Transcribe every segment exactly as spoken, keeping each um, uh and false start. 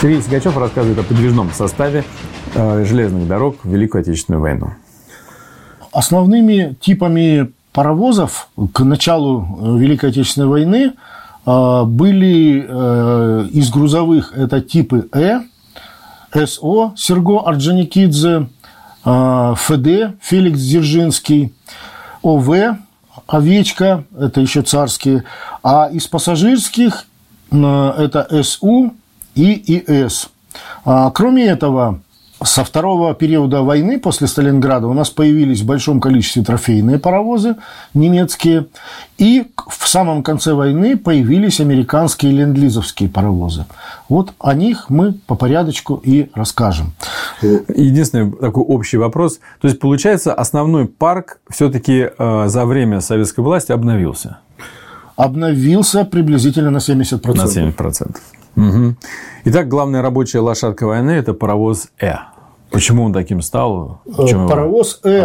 Сергей Сигачев рассказывает о подвижном составе э, железных дорог в Великую Отечественную войну. Основными типами паровозов к началу Великой Отечественной войны э, были э, из грузовых это типы Э, СО Серго Орджоникидзе, э, ФД Феликс Дзержинский, ОВ Овечка, это еще царские, а из пассажирских э, это СУ и ИС. А, кроме этого, со второго периода войны, после Сталинграда, у нас появились в большом количестве трофейные паровозы немецкие, и в самом конце войны появились американские ленд-лизовские паровозы. Вот о них мы по порядочку и расскажем. Единственный такой общий вопрос. То есть, получается, основной парк все-таки э, за время советской власти обновился? Обновился приблизительно на семьдесят процентов. На семьдесят процентов. Угу. Итак, главная рабочая лошадка войны – это паровоз Э. Почему он таким стал? В чем паровоз Э,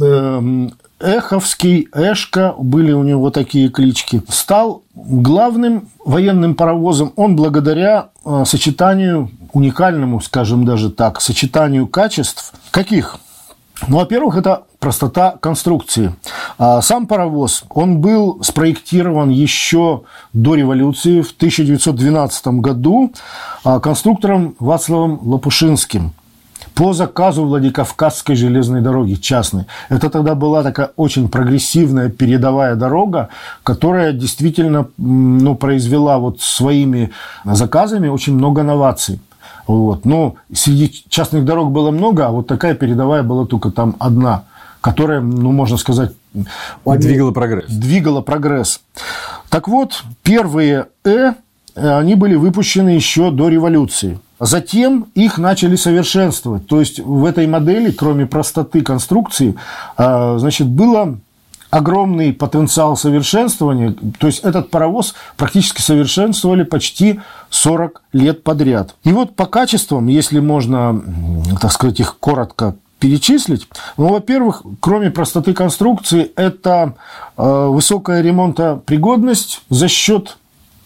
э, Эховский, Эшка, были у него такие клички, стал главным военным паровозом. Он благодаря э, сочетанию, уникальному, скажем даже так, сочетанию качеств. Каких? Ну, во-первых, это простота конструкции. А сам паровоз, он был спроектирован еще до революции в тысяча девятьсот двенадцатом году конструктором Вацлавом Лопушинским по заказу Владикавказской железной дороги частной. Это тогда была такая очень прогрессивная передовая дорога, которая действительно ну, произвела вот своими заказами очень много новаций. Вот. Но среди частных дорог было много, а вот такая передовая была только там одна, которая, ну, можно сказать... Двигала прогресс. Двигала прогресс. Так вот, первые «Э», они были выпущены еще до революции. Затем их начали совершенствовать. То есть, в этой модели, кроме простоты конструкции, значит, было... огромный потенциал совершенствования, то есть этот паровоз практически совершенствовали почти сорок лет подряд. И вот по качествам, если можно, так сказать, их коротко перечислить, ну, во-первых, кроме простоты конструкции, это э, высокая ремонтопригодность за счет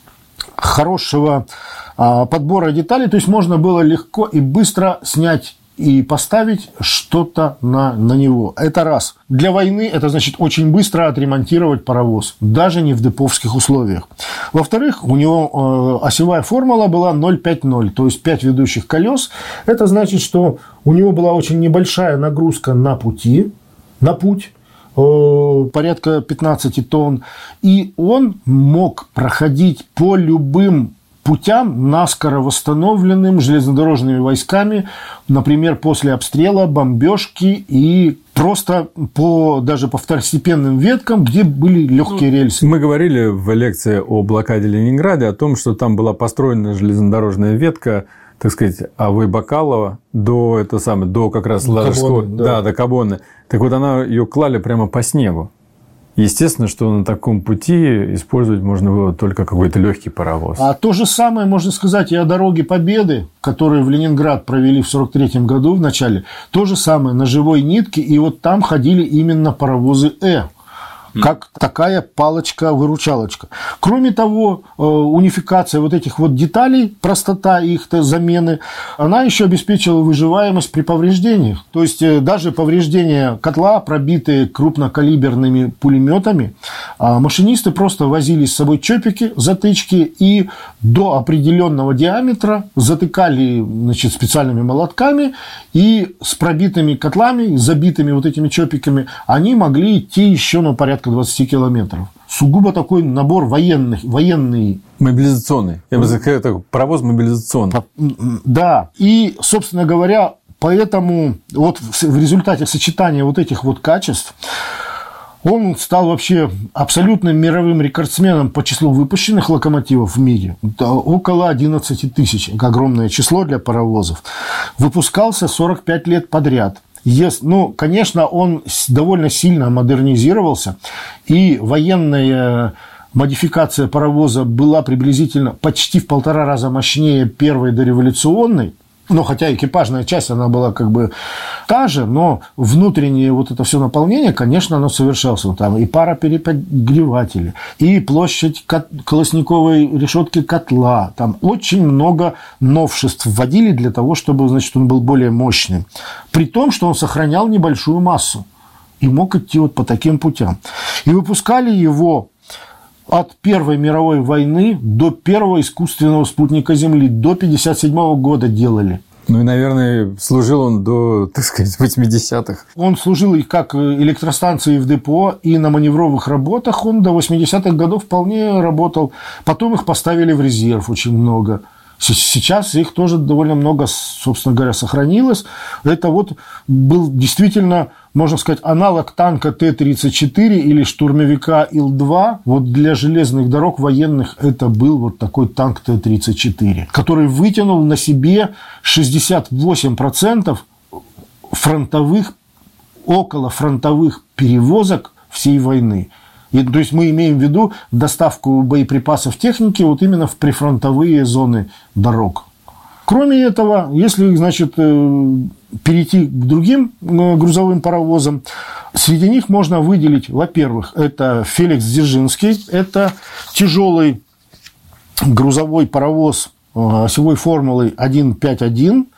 хорошего э, подбора деталей, то есть можно было легко и быстро снять и поставить что-то на, на него. Это раз. Для войны это значит очень быстро отремонтировать паровоз, даже не в деповских условиях. Во-вторых, у него э, осевая формула была ноль пять ноль, то есть пять ведущих колес. Это значит, что у него была очень небольшая нагрузка на пути, на путь, э, порядка пятнадцать тонн, и он мог проходить по любым путям, наскоро восстановленным железнодорожными войсками, например, после обстрела, бомбежки и просто по, даже по второстепенным веткам, где были легкие рельсы. Мы говорили в лекции о блокаде Ленинграда о том, что там была построена железнодорожная ветка, так сказать, Авой-Бакалова до, это самое, до как раз Ладожского, да. Да, до Кабоны. Так вот, она ее клали прямо по снегу. Естественно, что на таком пути использовать можно было только какой-то легкий паровоз. А то же самое можно сказать и о дороге Победы, которую в Ленинград провели в сорок третьем году в начале. То же самое на живой нитке, и вот там ходили именно паровозы «Э», как такая палочка-выручалочка. Кроме того, унификация вот этих вот деталей, простота их замены, она еще обеспечила выживаемость при повреждениях. То есть, даже повреждения котла, пробитые крупнокалиберными пулеметами, машинисты просто возили с собой чопики, затычки и до определенного диаметра затыкали, значит, специальными молотками, и с пробитыми котлами, забитыми вот этими чопиками, они могли идти еще на порядка двадцать километров. Сугубо такой набор военных, военный. Мобилизационный. Я бы сказал, это паровоз мобилизационный. Да. И, собственно говоря, поэтому вот в результате сочетания вот этих вот качеств он стал вообще абсолютным мировым рекордсменом по числу выпущенных локомотивов в мире. Это около одиннадцать тысяч. Огромное число для паровозов. Выпускался сорок пять лет подряд. Yes. Ну, конечно, он довольно сильно модернизировался, и военная модификация паровоза была приблизительно почти в полтора раза мощнее первой дореволюционной. Ну, хотя экипажная часть, она была как бы та же, но внутреннее вот это все наполнение, конечно, оно совершалось. Там и пароперегреватели, и площадь колосниковой решетки котла. Там очень много новшеств вводили для того, чтобы, значит, он был более мощным. При том, что он сохранял небольшую массу и мог идти вот по таким путям. И выпускали его от Первой мировой войны до первого искусственного спутника Земли. До пятьдесят седьмого года делали. Ну и, наверное, служил он до, так сказать, восьмидесятых. Он служил и как электростанции в депо, и на маневровых работах он до восьмидесятых годов вполне работал. Потом их поставили в резерв очень много. Сейчас их тоже довольно много, собственно говоря, сохранилось. Это вот был действительно, можно сказать, аналог танка Т тридцать четыре или штурмовика Ил два. Вот для железных дорог военных это был вот такой танк Т тридцать четыре, который вытянул на себе шестьдесят восемь процентов фронтовых, околофронтовых перевозок всей войны. И, то есть мы имеем в виду доставку боеприпасов техники вот именно в прифронтовые зоны дорог. Кроме этого, если, значит, перейти к другим грузовым паровозам, среди них можно выделить, во-первых, это Феликс Дзержинский, это тяжелый грузовой паровоз осевой формулы один пять один,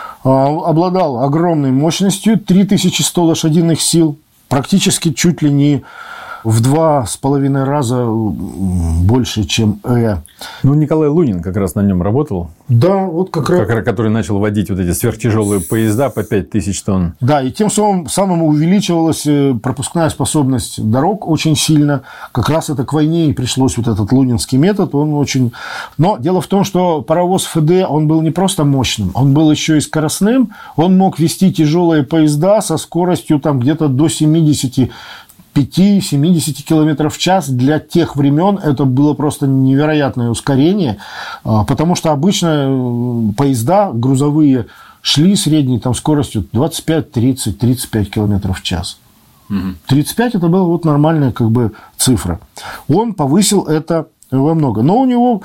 обладал огромной мощностью, три тысячи сто лошадиных сил, практически чуть ли не в два с половиной раза больше, чем Э. Ну, Николай Лунин как раз на нем работал. Да, вот как раз. Который начал водить вот эти сверхтяжелые поезда по пять тысяч тонн. Да, и тем самым, самым увеличивалась пропускная способность дорог очень сильно. Как раз это к войне и пришлось вот этот лунинский метод. Он очень... Но дело в том, что паровоз Эф Дэ, он был не просто мощным, он был еще и скоростным. Он мог вести тяжелые поезда со скоростью там где-то до семидесяти пяти-семидесяти километров в час. Для тех времен это было просто невероятное ускорение, потому что обычно поезда грузовые шли средней там, скоростью двадцать пять, тридцать, тридцать пять километров в час. тридцать пять это была вот нормальная как бы цифра. Он повысил это во много. Но у него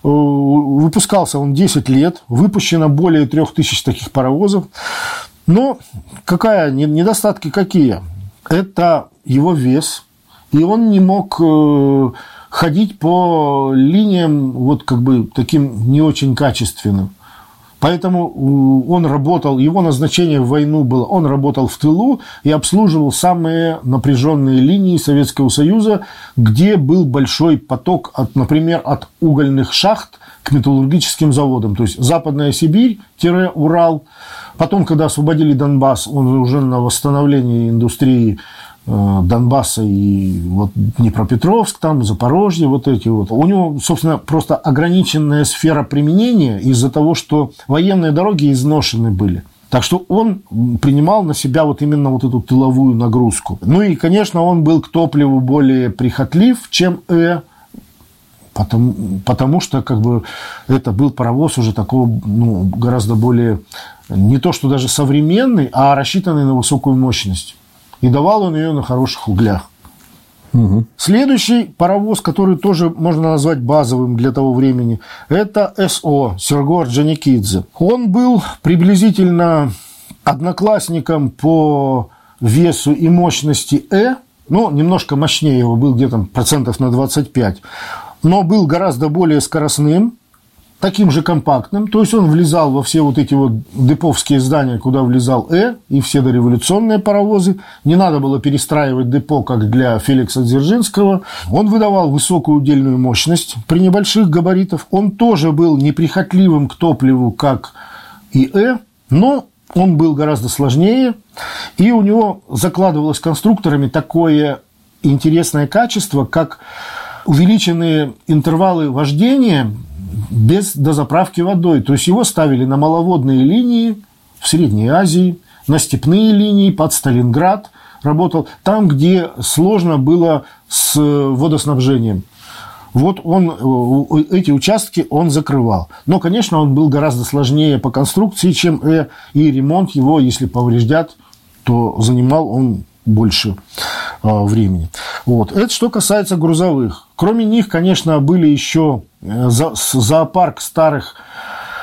выпускался он десять лет, выпущено более трех тысяч таких паровозов. Но какая, недостатки какие? Это его вес, и он не мог ходить по линиям вот как бы таким не очень качественным. Поэтому он работал, его назначение в войну было, он работал в тылу и обслуживал самые напряженные линии Советского Союза, где был большой поток, от, например, от угольных шахт к металлургическим заводам. То есть Западная Сибирь-Урал. Потом, когда освободили Донбасс, он уже на восстановлении индустрии Донбасса и вот Днепропетровск, там, Запорожье, вот эти вот. У него, собственно, просто ограниченная сфера применения из-за того, что военные дороги изношены были. Так что он принимал на себя вот именно вот эту тыловую нагрузку. Ну и, конечно, он был к топливу более прихотлив, чем Э, потому, потому что как бы это был паровоз уже такого ну, гораздо более, не то что даже современный, а рассчитанный на высокую мощность. И давал он ее на хороших углях. Угу. Следующий паровоз, который тоже можно назвать базовым для того времени, это Эс О, Серго Орджоникидзе. Он был приблизительно одноклассником по весу и мощности Э, ну, немножко мощнее его, был где-то процентов на двадцать пять, но был гораздо более скоростным, таким же компактным, то есть он влезал во все вот эти вот деповские здания, куда влезал Э, и все дореволюционные паровозы. Не надо было перестраивать депо, как для Феликса Дзержинского. Он выдавал высокую удельную мощность при небольших габаритах. Он тоже был неприхотливым к топливу, как и Э, но он был гораздо сложнее, и у него закладывалось конструкторами такое интересное качество, как увеличенные интервалы вождения без дозаправки водой. То есть его ставили на маловодные линии в Средней Азии, на степные линии под Сталинград работал, там, где сложно было с водоснабжением. Вот он, эти участки он закрывал. Но, конечно, он был гораздо сложнее по конструкции, чем Э, и ремонт его, если повреждят, то занимал он больше времени. Вот. Это что касается грузовых. Кроме них, конечно, были еще зоопарк старых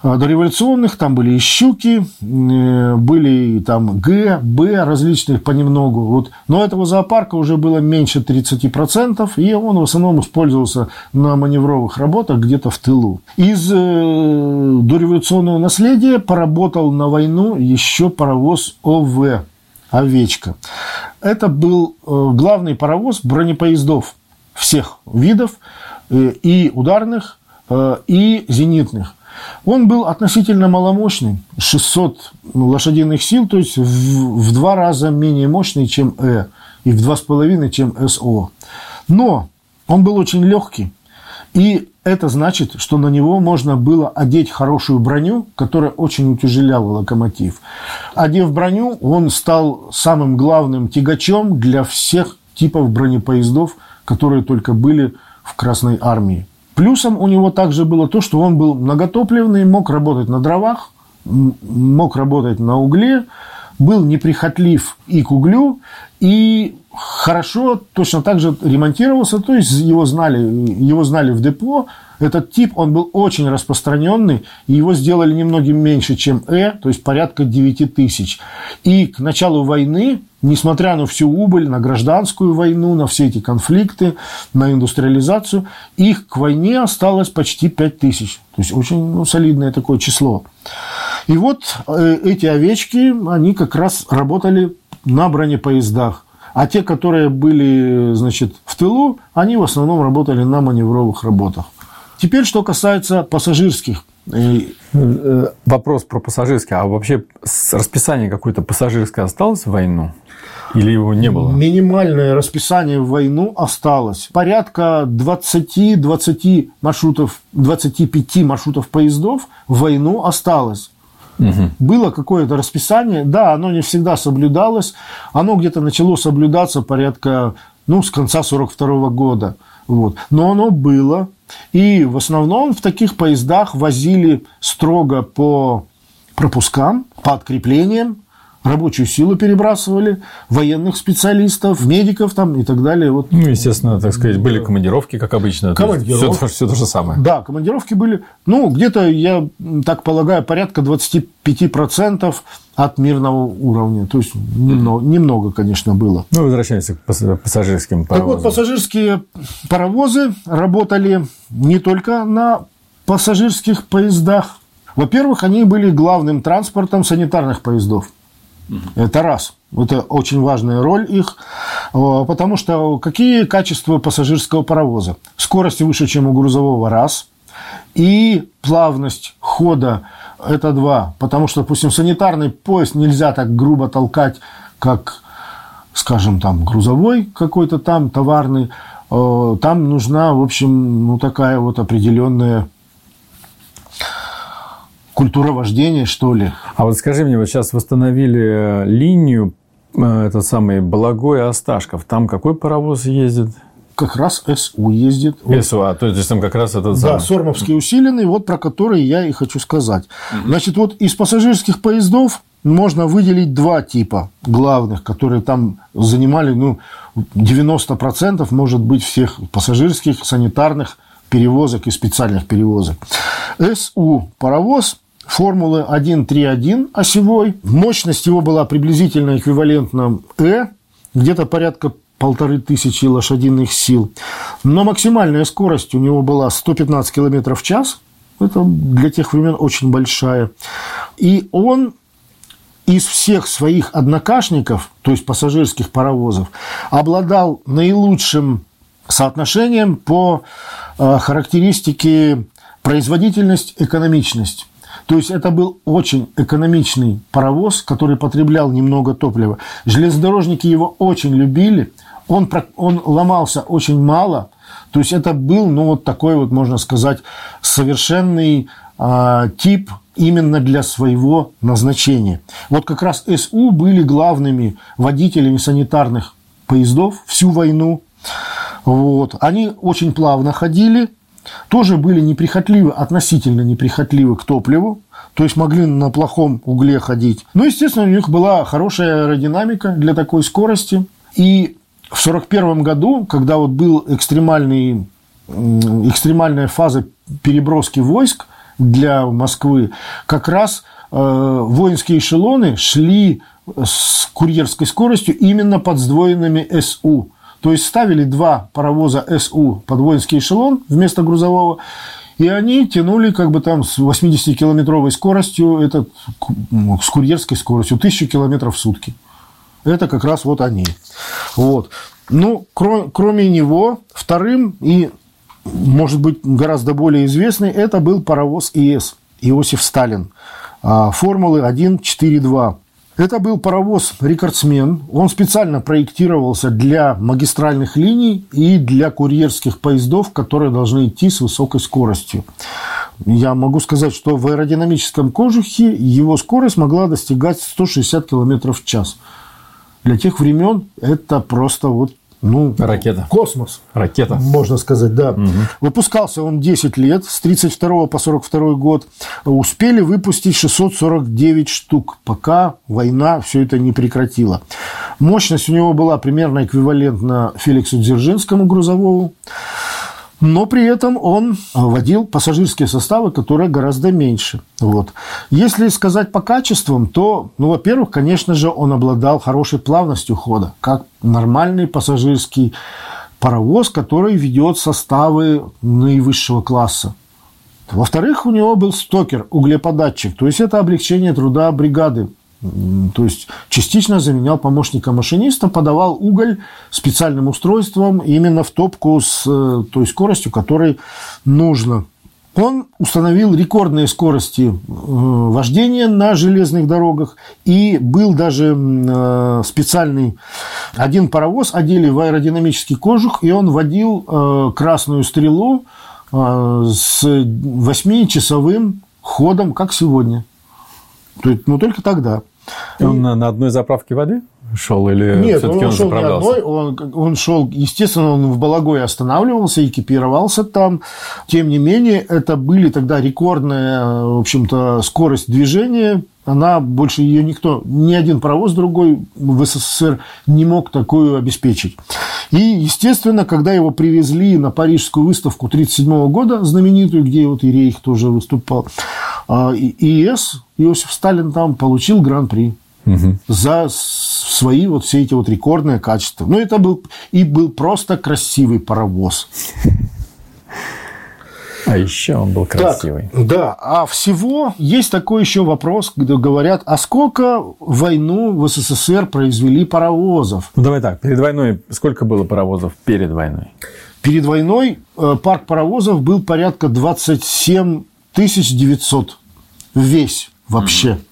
дореволюционных, там были и «Щуки», были там «Г», «Б» различных понемногу. Вот. Но этого зоопарка уже было меньше тридцати процентов, и он в основном использовался на маневровых работах где-то в тылу. Из э, дореволюционного наследия поработал на войну еще паровоз ОВ «Овечка». Это был э, главный паровоз бронепоездов всех видов, э, и ударных, э, и зенитных. Он был относительно маломощный, шестьсот лошадиных сил, то есть в, в два раза менее мощный, чем Э, и в два с половиной, чем СО. Но он был очень легкий, и это значит, что на него можно было одеть хорошую броню, которая очень утяжеляла локомотив. Одев броню, он стал самым главным тягачом для всех типов бронепоездов, которые только были в Красной армии. Плюсом у него также было то, что он был многотопливный, мог работать на дровах, мог работать на угле, был неприхотлив и к углю, и хорошо точно так же ремонтировался, то есть его знали, его знали в депо. Этот тип, он был очень распространенный, и его сделали немногим меньше, чем Э, то есть порядка девяти тысяч. И к началу войны, несмотря на всю убыль, на гражданскую войну, на все эти конфликты, на индустриализацию, их к войне осталось почти пять тысяч. То есть очень ну, солидное такое число. И вот э, эти овечки, они как раз работали на бронепоездах. А те, которые были, значит, в тылу, они в основном работали на маневровых работах. Теперь, что касается пассажирских. Вопрос про пассажирские. А вообще расписание какое-то пассажирское осталось в войну? Или его не было? Минимальное расписание в войну осталось. Порядка двадцати-двадцати маршрутов, двадцати пяти маршрутов поездов в войну осталось. Угу. Было какое-то расписание, да, оно не всегда соблюдалось. Оно где-то начало соблюдаться порядка, ну, с конца сорок второго года. Вот. Но оно было. И в основном в таких поездах возили строго по пропускам, по откреплениям, рабочую силу перебрасывали, военных специалистов, медиков там и так далее. Вот. Ну, естественно, так сказать, были командировки, как обычно. Командировки. Все, все то же самое. Да, командировки были, ну, где-то, я так полагаю, порядка двадцати пяти процентов от мирного уровня. То есть, немного, немного, конечно, было. Ну, возвращаемся к пассажирским паровозам. Так вот, пассажирские паровозы работали не только на пассажирских поездах. Во-первых, они были главным транспортом санитарных поездов. Это раз. Это очень важная роль их. Потому что какие качества пассажирского паровоза? Скорость выше, чем у грузового, раз. И плавность хода – это два. Потому что, допустим, санитарный поезд нельзя так грубо толкать, как, скажем, там, грузовой какой-то там, товарный. Там нужна, в общем, ну, такая вот определенная культура вождения, что ли. А вот скажи мне, вот сейчас восстановили линию, этот самый Балагой-Осташков. Там какой паровоз ездит? Как раз СУ ездит. СУ, а то есть там как раз этот Да, самый... Сормовский усиленный, вот про который я и хочу сказать. Mm-hmm. Значит, вот из пассажирских поездов можно выделить два типа главных, которые там занимали, ну, девяносто процентов, может быть, всех пассажирских, санитарных перевозок и специальных перевозок. СУ паровоз формулы один три один осевой. Мощность его была приблизительно эквивалентна Э, где-то порядка полторы тысячи лошадиных сил. Но максимальная скорость у него была сто пятнадцать километров в час. Это для тех времен очень большая. И он из всех своих однокашников, то есть пассажирских паровозов, обладал наилучшим соотношением по характеристике производительность, экономичность. То есть это был очень экономичный паровоз, который потреблял немного топлива. Железнодорожники его очень любили. Он, он ломался очень мало. То есть это был, ну, вот такой вот, можно сказать, совершенный э, тип именно для своего назначения. Вот как раз СУ были главными водителями санитарных поездов всю войну. Вот. Они очень плавно ходили. Тоже были неприхотливы, относительно неприхотливы к топливу, то есть могли на плохом угле ходить. Но, естественно, у них была хорошая аэродинамика для такой скорости. И в сорок первом году, когда вот был экстремальный, экстремальная фаза переброски войск для Москвы, как раз э, воинские эшелоны шли с курьерской скоростью именно под сдвоенными СУ. То есть ставили два паровоза СУ под воинский эшелон вместо грузового, и они тянули как бы там с восьмидесятикилометровой скоростью, это, с курьерской скоростью, тысячу километров в сутки. Это как раз вот они. Вот. Ну, кроме, кроме него, вторым и, может быть, гораздо более известный, это был паровоз ИС, Иосиф Сталин, формулы один четыре два. Это был паровоз-рекордсмен. Он специально проектировался для магистральных линий и для курьерских поездов, которые должны идти с высокой скоростью. Я могу сказать, что в аэродинамическом кожухе его скорость могла достигать сто шестьдесят километров в час. Для тех времен это просто вот, ну, ракета. Космос. Ракета. Можно сказать, да. Угу. Выпускался он десять лет, с тридцать второго по сорок второй год. Успели выпустить шестьсот сорок девять штук, пока война все это не прекратила. Мощность у него была примерно эквивалентна Феликсу Дзержинскому грузовому. Но при этом он водил пассажирские составы, которые гораздо меньше. Вот. Если сказать по качествам, то, ну, во-первых, конечно же, он обладал хорошей плавностью хода, как нормальный пассажирский паровоз, который ведет составы наивысшего класса. Во-вторых, у него был стокер, углеподатчик, то есть это облегчение труда бригады. То есть частично заменял помощника машиниста, подавал уголь специальным устройством именно в топку с той скоростью, которой нужно. Он установил рекордные скорости вождения на железных дорогах, и был даже специальный один паровоз одели в аэродинамический кожух, и он водил красную стрелу с восьмичасовым ходом, как сегодня. Но только тогда. Он на, на одной заправке воды шел или Нет, все-таки он, он шел не заправлялся? одной, он, он шел, естественно, он в Балагое останавливался, экипировался там. Тем не менее, это были тогда рекордная, в общем-то, скорость движения. Она больше ее никто, ни один паровоз другой в СССР не мог такую обеспечить. И, естественно, когда его привезли на Парижскую выставку тысяча девятьсот тридцать седьмого года, знаменитую, где вот и Рейх тоже выступал, ИС, Иосиф Сталин там получил гран-при. Угу. За свои вот все эти вот рекордные качества. Ну, это был и был просто красивый паровоз. А еще он был красивый. Так, да, а всего есть такой еще вопрос, где говорят, а сколько в войну в СССР произвели паровозов? Ну, давай так, перед войной сколько было паровозов перед войной? Перед войной парк паровозов был порядка двадцать семь тысяч девятьсот. Весь вообще. Mm-hmm.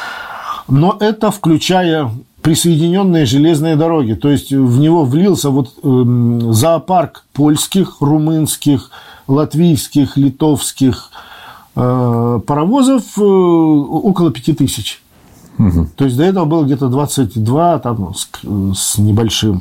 Но это включая присоединенные железные дороги. То есть в него влился вот э, зоопарк польских, румынских, латвийских, литовских э, паровозов э, около пяти тысяч. Угу. То есть до этого было где-то двадцать два там, с, с небольшим.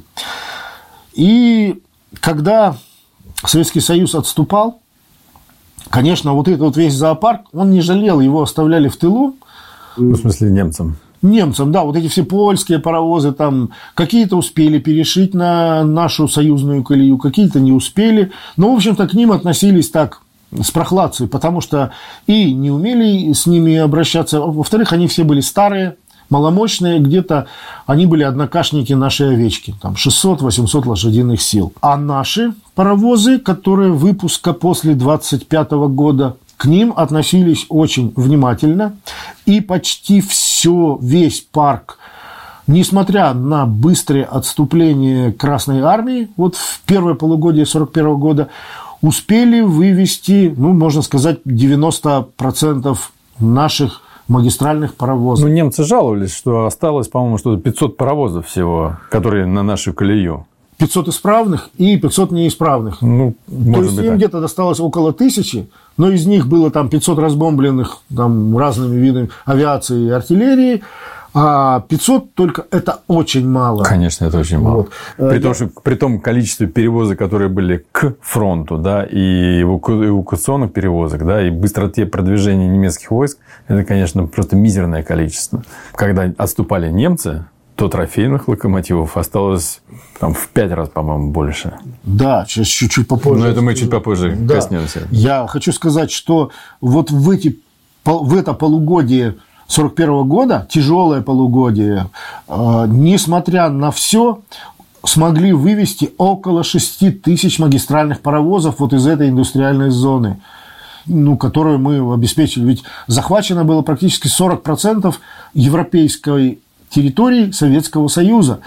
И когда Советский Союз отступал, конечно, вот этот вот весь зоопарк, он не жалел, его оставляли в тылу. В смысле, немцам? Немцам, да, вот эти все польские паровозы, там какие-то успели перешить на нашу союзную колею, какие-то не успели. Но, в общем-то, к ним относились так с прохладцей, потому что и не умели с ними обращаться. Во-вторых, они все были старые, маломощные, где-то они были однокашники нашей овечки, там шестьсот-восемьсот лошадиных сил. А наши паровозы, которые выпуска после двадцать пятого года, к ним относились очень внимательно, и почти все, весь парк, несмотря на быстрое отступление Красной Армии, вот в первое полугодие сорок первого года, успели вывести, ну, можно сказать, девяносто процентов наших магистральных паровозов. Ну, немцы жаловались, что осталось, по-моему, что-то пятьсот паровозов всего, которые на нашу колею. пятьсот исправных и пятьсот неисправных. Ну, то есть им так. Где-то досталось около тысячи, но из них было там пятьсот разбомбленных там, разными видами авиации и артиллерии, а пятьсот только это очень мало. Конечно, это очень мало. Вот. При, том, что, при том количестве перевозок, которые были к фронту, да, и эвакуационных перевозок, да, и быстроте продвижения немецких войск, это, конечно, просто мизерное количество. Когда отступали немцы, то трофейных локомотивов осталось там в пять раз, по-моему, больше. Да, сейчас чуть-чуть попозже. Но это мы чуть попозже да. коснемся. Я хочу сказать, что вот в, эти, в это полугодие сорок первого года, тяжелое полугодие, несмотря на все, смогли вывести около шести тысяч магистральных паровозов вот из этой индустриальной зоны, ну, которую мы обеспечили. Ведь захвачено было практически сорок процентов европейской территории Советского Союза.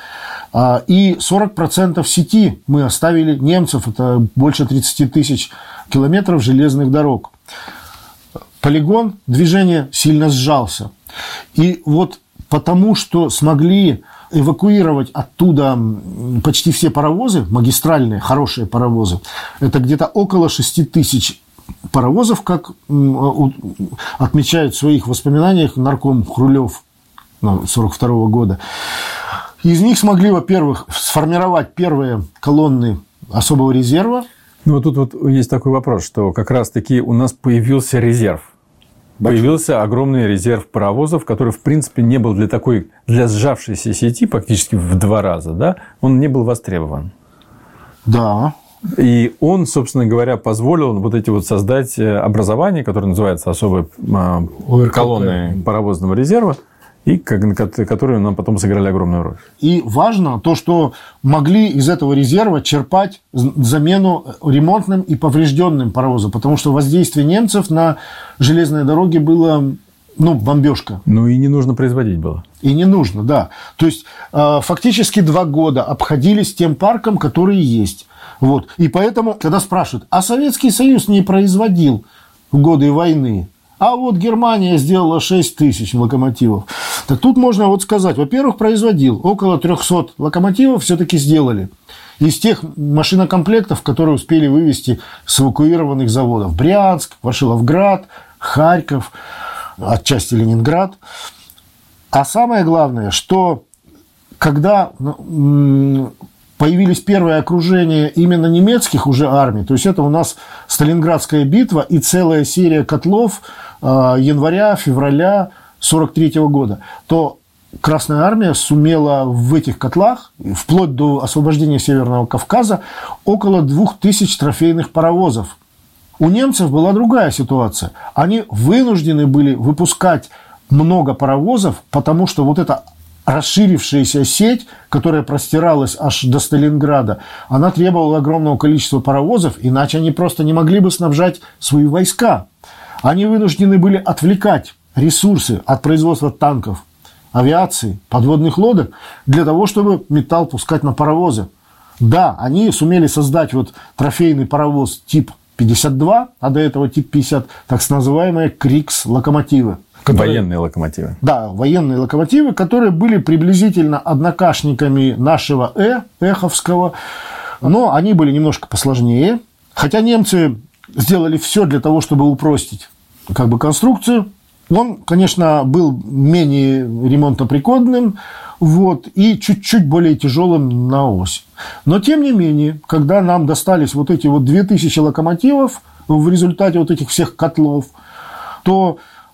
И сорок процентов сети мы оставили немцев. Это больше тридцать тысяч километров железных дорог. Полигон движения сильно сжался. И вот потому, что смогли эвакуировать оттуда почти все паровозы, магистральные, хорошие паровозы, это где-то около шести тысяч паровозов, как отмечает в своих воспоминаниях нарком Хрулев сорок второго года. Из них смогли, во-первых, сформировать первые колонны особого резерва. Ну, вот тут вот есть такой вопрос, что как раз-таки у нас появился резерв. Большой. Появился огромный резерв паровозов, который, в принципе, не был для такой, для сжавшейся сети практически в два раза, да, он не был востребован. Да. И он, собственно говоря, позволил вот эти вот создать образование, которое называется особой колонной паровозного резерва, и которые нам потом сыграли огромную роль. И важно то, что могли из этого резерва черпать замену ремонтным и поврежденным паровозам, потому что воздействие немцев на железные дороги было, ну, бомбежка. Ну, и не нужно производить было. И не нужно, да. То есть, фактически два года обходились тем парком, который есть. Вот. И поэтому, когда спрашивают, а Советский Союз не производил в годы войны, а вот Германия сделала шесть тысяч локомотивов. Так тут можно вот сказать, во-первых, производил. Около трехсот локомотивов все-таки сделали. Из тех машинокомплектов, которые успели вывести с эвакуированных заводов. Брянск, Ворошиловград, Харьков, отчасти Ленинград. А самое главное, что когда появились первые окружения именно немецких уже армий, то есть это у нас Сталинградская битва и целая серия котлов января-февраля сорок третьего года, то Красная Армия сумела в этих котлах, вплоть до освобождения Северного Кавказа, около двух тысяч трофейных паровозов. У немцев была другая ситуация. Они вынуждены были выпускать много паровозов, потому что вот эта расширившаяся сеть, которая простиралась аж до Сталинграда, она требовала огромного количества паровозов, иначе они просто не могли бы снабжать свои войска. Они вынуждены были отвлекать ресурсы от производства танков, авиации, подводных лодок для того, чтобы металл пускать на паровозы. Да, они сумели создать вот трофейный паровоз тип пятьдесят два, а до этого тип пятьдесят, так называемые Крикс-локомотивы. Которые, военные локомотивы. Да, военные локомотивы, которые были приблизительно однокашниками нашего Э, Эховского, но они были немножко посложнее. Хотя немцы сделали все для того, чтобы упростить как бы конструкцию. Он, конечно, был менее ремонтопригодным, вот, и чуть-чуть более тяжелым на ось. Но, тем не менее, когда нам достались вот эти вот две тысячи локомотивов в результате вот этих всех котлов, то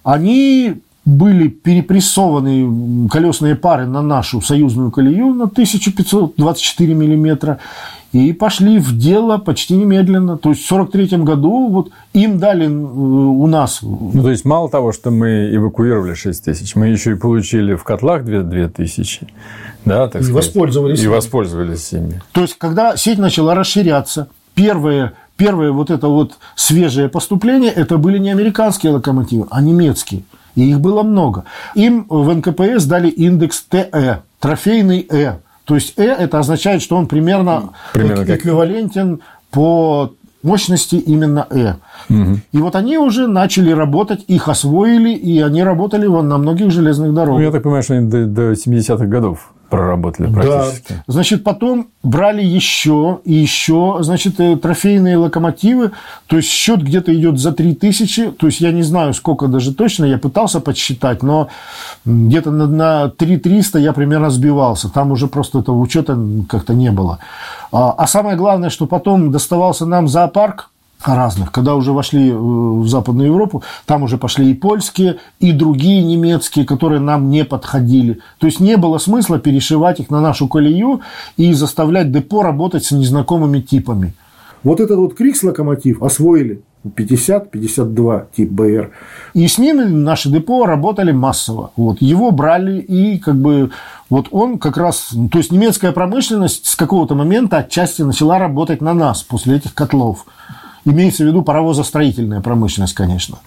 они были перепрессованы, колесные пары, на нашу союзную колею на тысяча пятьсот двадцать четыре миллиметра и пошли в дело почти немедленно. То есть в сорок третьем году вот им дали у нас... Ну, то есть мало того, что мы эвакуировали шесть тысяч, мы еще и получили в котлах две тысячи. Да, так и сказать, воспользовались. И воспользовались ими. То есть когда сеть начала расширяться, первые... Первое вот это вот свежее поступление, это были не американские локомотивы, а немецкие. И их было много. Им в эн ка пэ эс дали индекс тэ э, трофейный Э. То есть Э это означает, что он примерно, примерно эквивалентен как... по мощности именно Э. Угу. И вот они уже начали работать, их освоили, и они работали вон на многих железных дорогах. Ну, я так понимаю, что они до, до семидесятых годов проработали практически. Да. Значит, потом брали еще и еще, значит, трофейные локомотивы. То есть счет где-то идет за три тысячи. То есть я не знаю, сколько даже точно. Я пытался подсчитать, но где-то на, на три тысячи триста я примерно сбивался. Там уже просто этого учета как-то не было. А, а самое главное, что потом доставался нам зоопарк разных. Когда уже вошли в Западную Европу, там уже пошли и польские, и другие немецкие, которые нам не подходили. То есть не было смысла перешивать их на нашу колею и заставлять депо работать с незнакомыми типами. Вот этот вот Крикс-локомотив освоили пятьдесят пятьдесят два тип БР. И с ними наши депо работали массово. Вот. Его брали, и как бы вот он как раз... То есть немецкая промышленность с какого-то момента отчасти начала работать на нас после этих котлов. Имеется в виду паровозостроительная промышленность, конечно.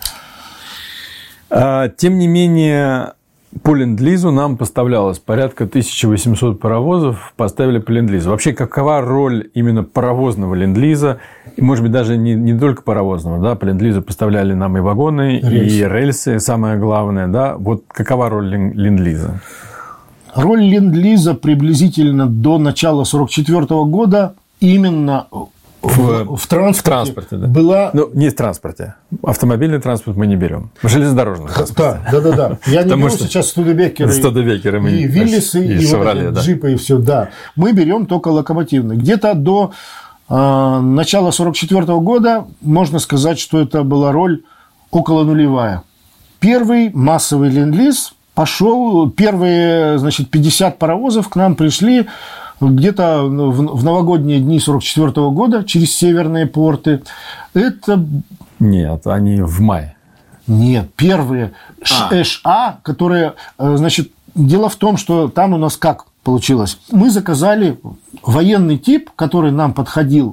Тем не менее, по ленд-лизу нам поставлялось порядка тысяча восемьсот паровозов, поставили по ленд-лизу. Вообще, какова роль именно паровозного ленд-лиза? И, может быть, даже не, не только паровозного. Да? По ленд-лизу поставляли нам и вагоны, рельсы. и рельсы, самое главное. Да? Вот какова роль ленд-лиза? Роль ленд-лиза приблизительно до начала сорок четвёртого года именно... В, в транспорте, в транспорте да. была... Ну, не в транспорте. Автомобильный транспорт мы не берем. Железнодорожный транспорт. Да, да, да. Я не беру сейчас студебекеры, студебекеры мы и Виллисы, и, и Шевроле, вот да. джипы, и все. Да. Мы берем только локомотивные. Где-то до э, начала сорок четвёртого года можно сказать, что это была роль около нулевая. Первый массовый ленд-лиз пошел, первые, значит, пятьдесят паровозов к нам пришли где-то в новогодние дни сорок четвёртого года через северные порты. Это... Нет, они в мае. Нет, первые а. ША, которые... Значит, дело в том, что там у нас как получилось? Мы заказали военный тип, который нам подходил,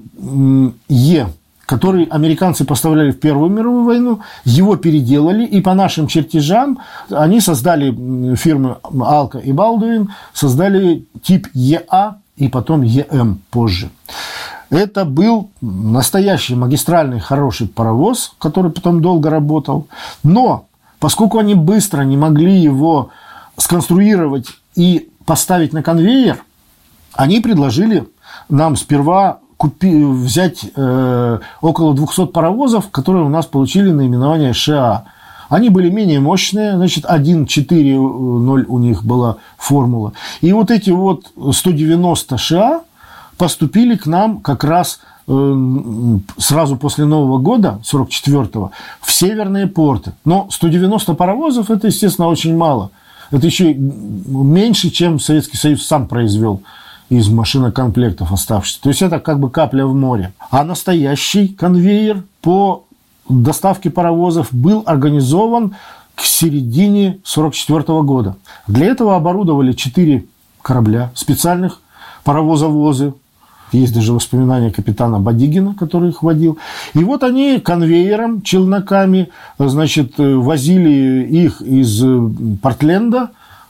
Е, который американцы поставляли в Первую мировую войну, его переделали, и по нашим чертежам они создали, фирмы Алка и Балдуин, создали тип ЕА и потом ЕМ позже. Это был настоящий магистральный хороший паровоз, который потом долго работал. Но поскольку они быстро не могли его сконструировать и поставить на конвейер, они предложили нам сперва Купи, взять э, около двухсот паровозов, которые у нас получили наименование ША. Они были менее мощные, значит, один четыре ноль у них была формула. И вот эти вот сто девяносто ША поступили к нам как раз э, сразу после Нового года, сорок четвёртого, в северные порты. Но сто девяносто паровозов – это, естественно, очень мало. Это еще меньше, чем Советский Союз сам произвел из машинокомплектов оставшихся. То есть это как бы капля в море. А настоящий конвейер по доставке паровозов был организован к середине сорок четвёртого года. Для этого оборудовали четыре корабля специальных, паровозовозы. Есть даже воспоминания капитана Бадигина, который их водил. И вот они конвейером, челноками, значит, возили их из Портленда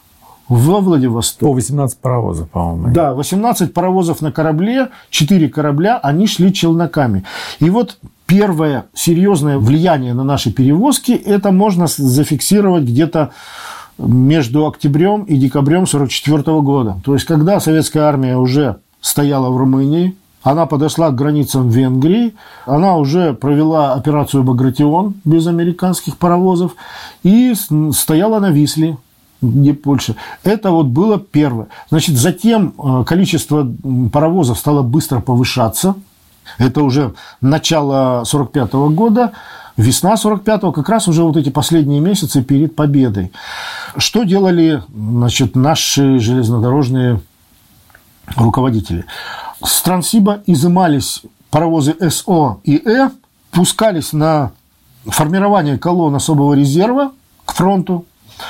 во Владивосток. По восемнадцать паровозов, по-моему. Да, восемнадцать паровозов на корабле, четыре корабля, они шли челноками. И вот первое серьезное влияние на наши перевозки, это можно зафиксировать где-то между октябрем и декабрем сорок четвёртого года. То есть, когда советская армия уже стояла в Румынии, она подошла к границам Венгрии, она уже провела операцию «Багратион» без американских паровозов и стояла на Висле, где Польша. Это вот было первое. Значит, затем количество паровозов стало быстро повышаться. Это уже начало сорок пятого года, весна сорок пятого, как раз уже вот эти последние месяцы перед победой. Что делали, значит, наши железнодорожные руководители? С Транссиба изымались паровозы СО и Э, пускались на формирование колонн особого резерва к фронту,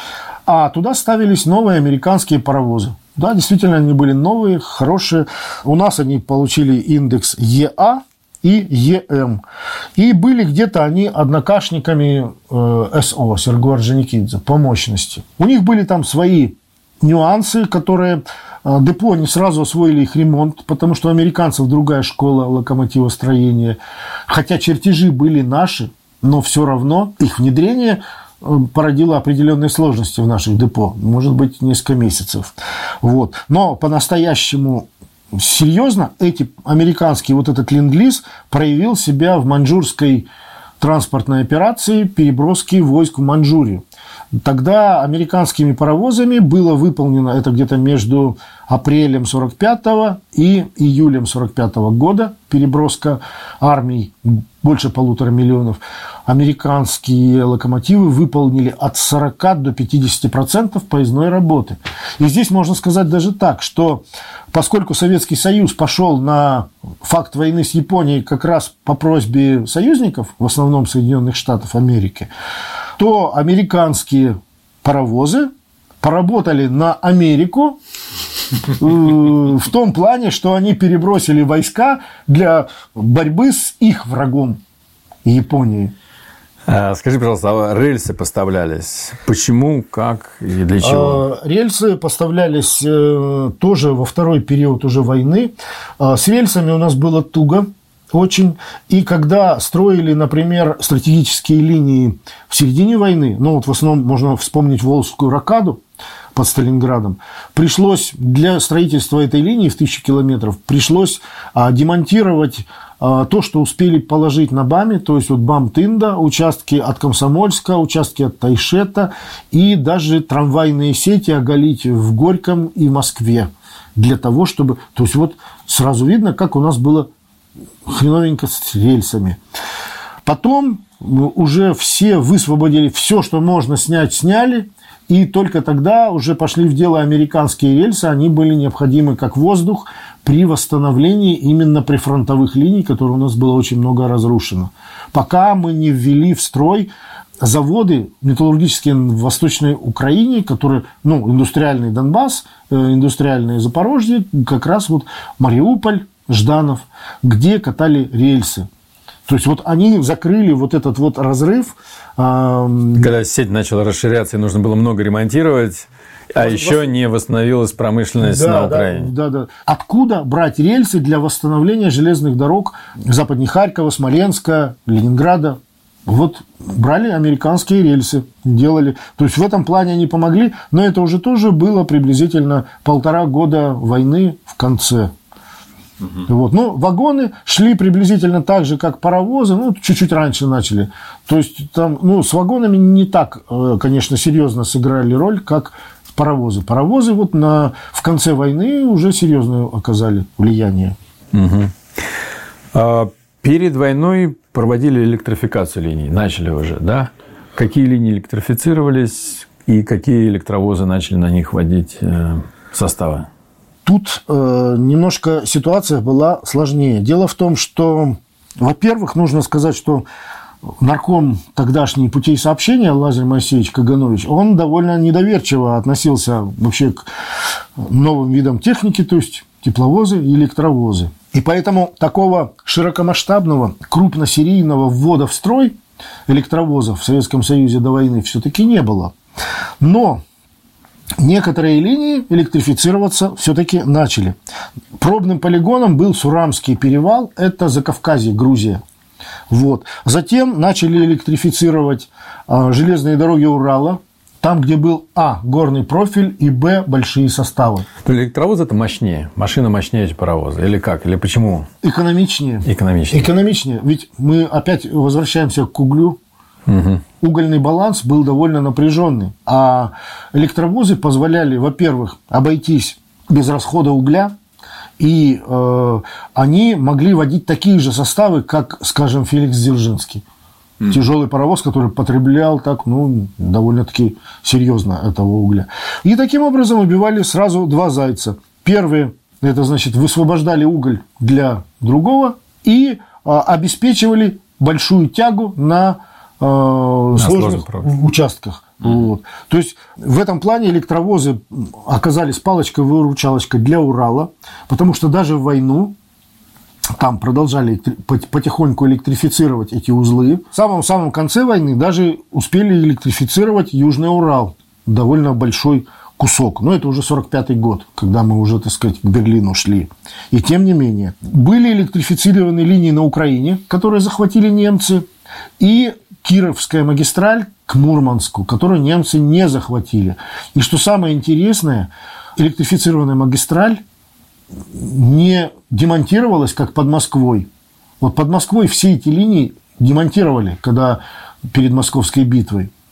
а туда ставились новые американские паровозы. Да, действительно, они были новые, хорошие. У нас они получили индекс ЕА и ЕМ. И были где-то они однокашниками э, СО, Серго Орджоникидзе, по мощности. У них были там свои нюансы, которые э, депо не сразу освоили их ремонт, потому что у американцев другая школа локомотивостроения. Хотя чертежи были наши, но все равно их внедрение породило определенные сложности в наших депо. Может быть, несколько месяцев. Вот. Но по-настоящему серьезно эти американские, вот этот ленд-лиз проявил себя в маньчжурской транспортной операции переброски войск в Маньчжурию. Тогда американскими паровозами было выполнено, это где-то между апрелем сорок пятого и июлем сорок пятого года, переброска армий, больше полутора миллионов. Американские локомотивы выполнили от сорока до пятидесяти процентов поездной работы. И здесь можно сказать даже так, что поскольку Советский Союз пошел на факт войны с Японией как раз по просьбе союзников, в основном Соединенных Штатов Америки, то американские паровозы поработали на Америку в том плане, что они перебросили войска для борьбы с их врагом Японии. Скажи, пожалуйста, а рельсы поставлялись? Почему, как и для чего? Рельсы поставлялись тоже во второй период уже войны. С рельсами у нас было туго очень. И когда строили, например, стратегические линии в середине войны, ну вот в основном можно вспомнить Волжскую рокаду под Сталинградом, пришлось для строительства этой линии в тысячу километров пришлось демонтировать то, что успели положить на БАМе, то есть вот БАМ-Тында, участки от Комсомольска, участки от Тайшета и даже трамвайные сети оголить в Горьком и Москве для того, чтобы... То есть вот сразу видно, как у нас было хреновенько с рельсами. Потом уже все высвободили все, что можно снять, сняли. И только тогда уже пошли в дело американские рельсы. Они были необходимы как воздух при восстановлении именно прифронтовых линий, которые у нас было очень много разрушено. Пока мы не ввели в строй заводы металлургические в Восточной Украине, которые, ну, индустриальный Донбасс, индустриальное Запорожье, как раз вот Мариуполь, Жданов, где катали рельсы. То есть вот они закрыли вот этот вот разрыв. Когда сеть начала расширяться и нужно было много ремонтировать, а вот еще вос... не восстановилась промышленность да, на Украине. Да, да, да. Откуда брать рельсы для восстановления железных дорог западнее Харькова, Смоленска, Ленинграда? Вот брали американские рельсы, делали. То есть в этом плане они помогли, но это уже тоже было приблизительно полтора года войны в конце. Угу. Вот. Ну, вагоны шли приблизительно так же, как паровозы, ну, чуть-чуть раньше начали. То есть, там, ну, с вагонами не так, конечно, серьезно сыграли роль, как паровозы. Паровозы вот на, в конце войны уже серьезно оказали влияние. Угу. А перед войной проводили электрификацию линий, начали уже, да? Какие линии электрифицировались и какие электровозы начали на них водить составы? Тут э, немножко ситуация была сложнее. Дело в том, что, во-первых, нужно сказать, что нарком тогдашней путей сообщения Лазарь Моисеевич Каганович, он довольно недоверчиво относился вообще к новым видам техники, то есть тепловозы и электровозы. И поэтому такого широкомасштабного, крупносерийного ввода в строй электровозов в Советском Союзе до войны все-таки не было. Но некоторые линии электрифицироваться все-таки начали. Пробным полигоном был Сурамский перевал, это Закавказье, Грузия. Вот. Затем начали электрифицировать а, железные дороги Урала, там, где был а. горный профиль и б. большие составы. Электровоз – это мощнее, машина мощнее, чем паровоза, или как, или почему? Экономичнее. Экономичнее. Экономичнее, ведь мы опять возвращаемся к углю. Угу. Угольный баланс был довольно напряженный, а электровозы позволяли, во-первых, обойтись без расхода угля, и э, они могли водить такие же составы, как, скажем, Феликс Дзержинский. Mm. Тяжелый паровоз, который потреблял так, ну, довольно-таки серьезно этого угля. И таким образом убивали сразу два зайца. Первый, это значит, высвобождали уголь для другого и э, обеспечивали большую тягу на На сложных участках. Mm-hmm. Вот. То есть в этом плане электровозы оказались палочкой-выручалочкой для Урала, потому что даже в войну там продолжали потихоньку электрифицировать эти узлы. В самом-самом конце войны даже успели электрифицировать Южный Урал, довольно большой кусок. Но это уже сорок пятый год, когда мы уже, так сказать, к Берлину шли. И тем не менее, были электрифицированы линии на Украине, которые захватили немцы, и Кировская магистраль к Мурманску, которую немцы не захватили. И что самое интересное, электрифицированная магистраль не демонтировалась, как под Москвой. Вот под Москвой все эти линии демонтировали, когда перед Московской битвой.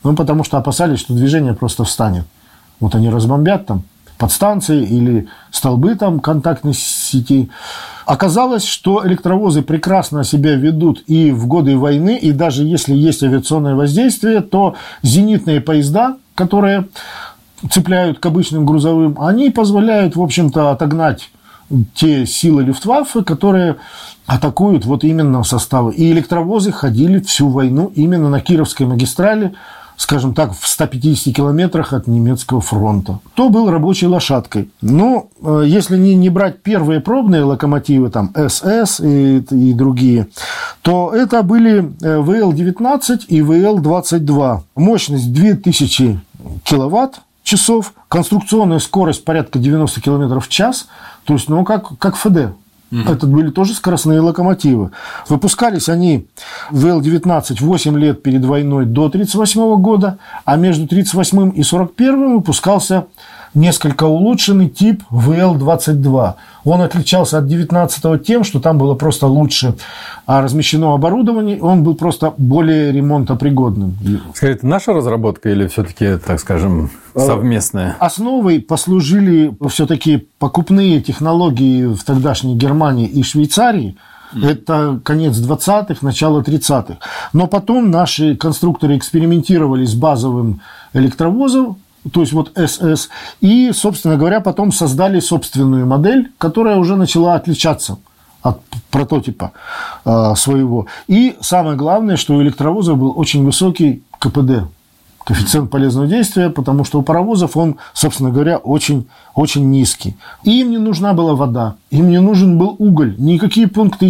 Ну, потому что опасались, что движение просто встанет. Вот они разбомбят там подстанции или столбы там контактной сети. Оказалось, что электровозы прекрасно себя ведут и в годы войны, и даже если есть авиационное воздействие, то зенитные поезда, которые цепляют к обычным грузовым, они позволяют, в общем-то, отогнать те силы Люфтваффе, которые атакуют вот именно составы. И электровозы ходили всю войну именно на Кировской магистрали, скажем так, в ста пятидесяти километрах от немецкого фронта. То был рабочей лошадкой. Но если не, не брать первые пробные локомотивы, там СС и, и другие, то это были вэ эл девятнадцать и вэ эл двадцать два. Мощность две тысячи киловатт часов, конструкционная скорость порядка девяносто километров в час, то есть, ну, как, как ФД. Mm-hmm. Это были тоже скоростные локомотивы. Выпускались они, вэ эл девятнадцать, восемь лет перед войной до тридцать восьмого года, а между тридцать восьмым и сорок первым выпускался несколько улучшенный тип вэ эл двадцать два. Он отличался от девятнадцатого тем, что там было просто лучше размещено оборудование, он был просто более ремонтопригодным. Скажите, это наша разработка или все-таки, так скажем, совместная? Основой послужили все-таки покупные технологии в тогдашней Германии и Швейцарии. Это конец двадцатых, начало тридцатых. Но потом наши конструкторы экспериментировали с базовым электровозом, то есть вот СС, и, собственно говоря, потом создали собственную модель, которая уже начала отличаться от прототипа э, своего. И самое главное, что у электровоза был очень высокий ка пэ дэ, коэффициент полезного действия, потому что у паровозов он, собственно говоря, очень, очень низкий. И им не нужна была вода, им не нужен был уголь, никакие пункты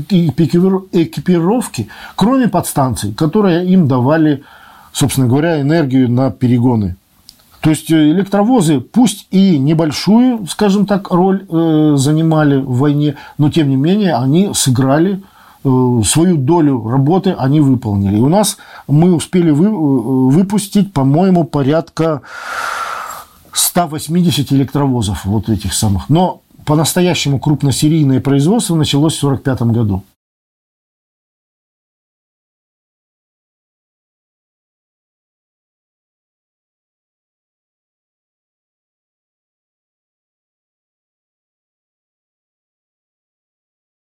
экипировки, кроме подстанций, которые им давали, собственно говоря, энергию на перегоны. То есть электровозы, пусть и небольшую, скажем так, роль э, занимали в войне, но тем не менее они сыграли э, свою долю работы, они выполнили. И у нас мы успели вы, выпустить, по-моему, порядка ста восьмидесяти электровозов вот этих самых. Но по-настоящему крупносерийное производство началось в сорок пятом году.